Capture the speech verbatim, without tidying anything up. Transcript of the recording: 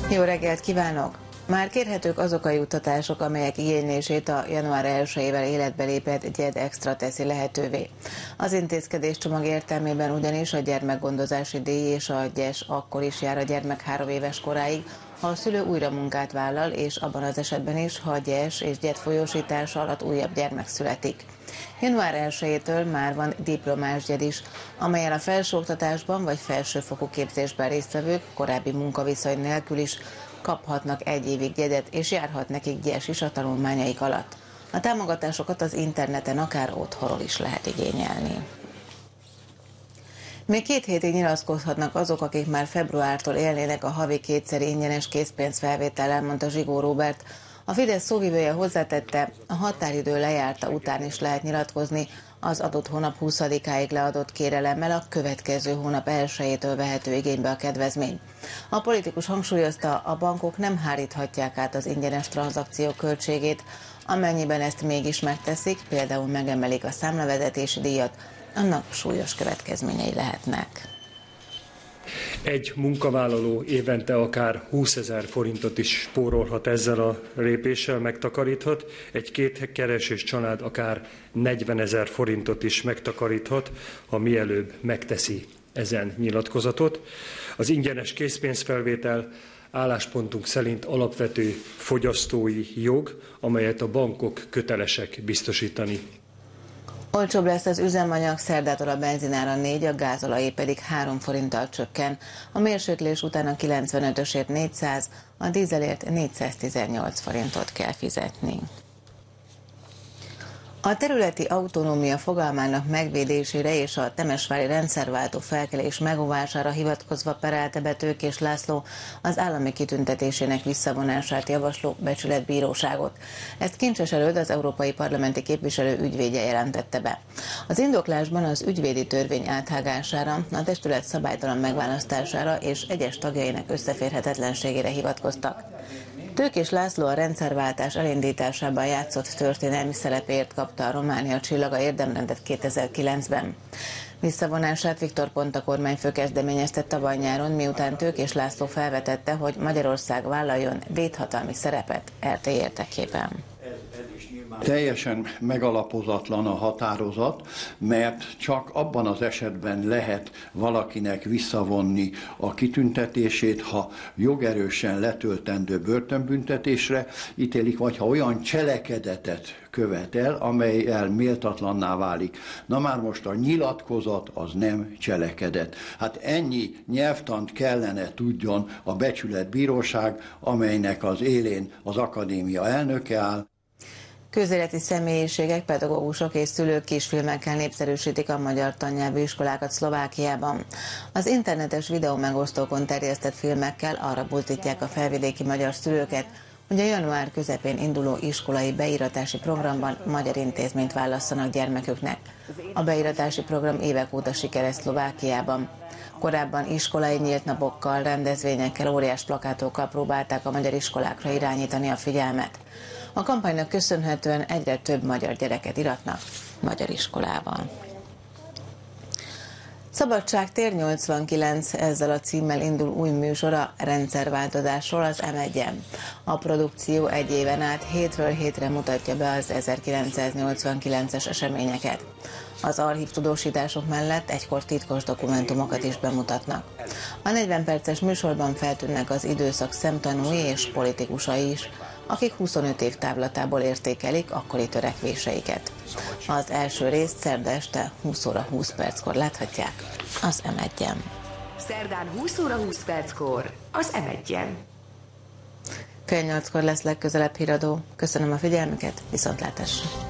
Jó reggelt kívánok! Már kérhetők azok a juttatások, amelyek igénylését a január elsejével életbe lépett GYED Extra teszi lehetővé. Az intézkedéscsomag értelmében ugyanis a gyermekgondozási díj és a gyes akkor is jár a gyermek három éves koráig, ha a szülő újra munkát vállal, és abban az esetben is, ha a gyes és gyed folyósítása alatt újabb gyermek születik. január elsejétől már van diplomás gyed is, amellyel a felsőoktatásban vagy felsőfokú képzésben résztvevők korábbi munkaviszony nélkül is kaphatnak egy évig gyedet, és járhat nekik gyes is a tanulmányaik alatt. A támogatásokat az interneten akár otthonról is lehet igényelni. Még két hétig nyilatkozhatnak azok, akik már februártól élnének a havi kétszeri ingyenes készpénzfelvétellel, mondta Zsigó Róbert. A Fidesz szóvivője hozzátette, a határidő lejárta után is lehet nyilatkozni, az adott hónap huszadikáig leadott kérelemmel a következő hónap elsejétől vehető igénybe a kedvezmény. A politikus hangsúlyozta, a bankok nem háríthatják át az ingyenes tranzakció költségét, amennyiben ezt mégis megteszik, például megemelik a számlavezetési díjat, annak súlyos következményei lehetnek. Egy munkavállaló évente akár húszezer forintot is spórolhat ezzel a lépéssel, megtakaríthat. Egy kétkeresős család akár negyvenezer forintot is megtakaríthat, ha mielőbb megteszi ezen nyilatkozatot. Az ingyenes készpénzfelvétel álláspontunk szerint alapvető fogyasztói jog, amelyet a bankok kötelesek biztosítani. Olcsóbb lesz az üzemanyag, szerdától a benzinára négy, a gázolajé pedig három forinttal csökken. A mérséklés után a kilencvenötösért négyszáz, a dízelért négyszáztizennyolc forintot kell fizetni. A területi autonómia fogalmának megvédésére és a temesvári rendszerváltó felkelés megóvására hivatkozva perelte be Tőkés László az állami kitüntetésének visszavonását javasló becsületbíróságot. Ezt Kincses Előd, az európai parlamenti képviselő ügyvédje jelentette be. Az indoklásban az ügyvédi törvény áthágására, a testület szabálytalan megválasztására és egyes tagjainak összeférhetetlenségére hivatkoztak. Tőkés László a rendszerváltás elindításában játszott történelmi szerepért kapta a Románia csillaga érdemrendet kétezer-kilencben. Visszavonását Viktor Ponta kormányfő kezdeményezte tavaly nyáron, miután Tőkés László felvetette, hogy Magyarország vállaljon védhatalmi szerepet er té érdekében. Teljesen megalapozatlan a határozat, mert csak abban az esetben lehet valakinek visszavonni a kitüntetését, ha jogerősen letöltendő börtönbüntetésre ítélik, vagy ha olyan cselekedetet követel, amelyel méltatlanná válik. Na már most a nyilatkozat az nem cselekedet. Hát ennyi nyelvtant kellene tudjon a becsületbíróság, amelynek az élén az akadémia elnöke áll. Közéleti személyiségek, pedagógusok és szülők kisfilmekkel népszerűsítik a magyar tannyelvű iskolákat Szlovákiában. Az internetes videó megosztókon terjesztett filmekkel arra buzdítják a felvidéki magyar szülőket, hogy a január közepén induló iskolai beíratási programban magyar intézményt válasszanak gyermeküknek. A beíratási program évek óta sikeres Szlovákiában. Korábban iskolai nyílt napokkal, rendezvényekkel, óriás plakátokkal próbálták a magyar iskolákra irányítani a figyelmet. A kampánynak köszönhetően egyre több magyar gyereket iratnak magyar iskolában. Szabadságtér nyolcvankilenc, ezzel a címmel indul új műsora rendszerváltozásról az em egyen. A produkció egy éven át hétről hétre mutatja be az ezerkilencszáznyolcvankilences eseményeket. Az archív tudósítások mellett egykor titkos dokumentumokat is bemutatnak. A negyven perces műsorban feltűnnek az időszak szemtanúi és politikusai is, akik huszonöt év távlatából értékelik akkori törekvéseiket. Az első részt szerda este húsz óra húsz perckor láthatják az em egyen. Szerdán húsz óra húsz perckor az em egyen. Fél nyolckor lesz legközelebb híradó. Köszönöm a figyelmüket, viszontlátásra!